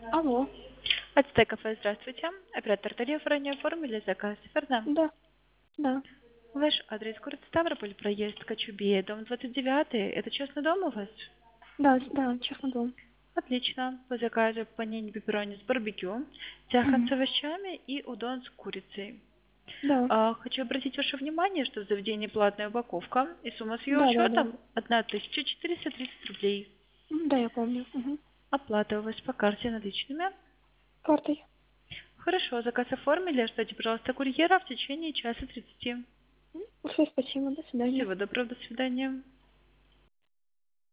Алло. Ацтек кафе, здравствуйте. Оператор тарифа ранее оформили заказ, верно? Да, да, Ваш адрес город Ставрополь, проезд Кочубея, дом 29. Это частный дом у вас? да, честно дом. Отлично. По заказу панини пепперони с барбекю, тяхан Мгм. с овощами и удон с курицей. Да, Хочу обратить ваше внимание, что в заведении платная упаковка и сумма с ее да. учетом 1430 рублей. Да, я помню. Мгм. Оплата у вас по карте наличными. Картой. Хорошо, заказ оформили. Ждите, пожалуйста, курьера в течение часа 30. Все, спасибо, до свидания. Всего доброго, до свидания.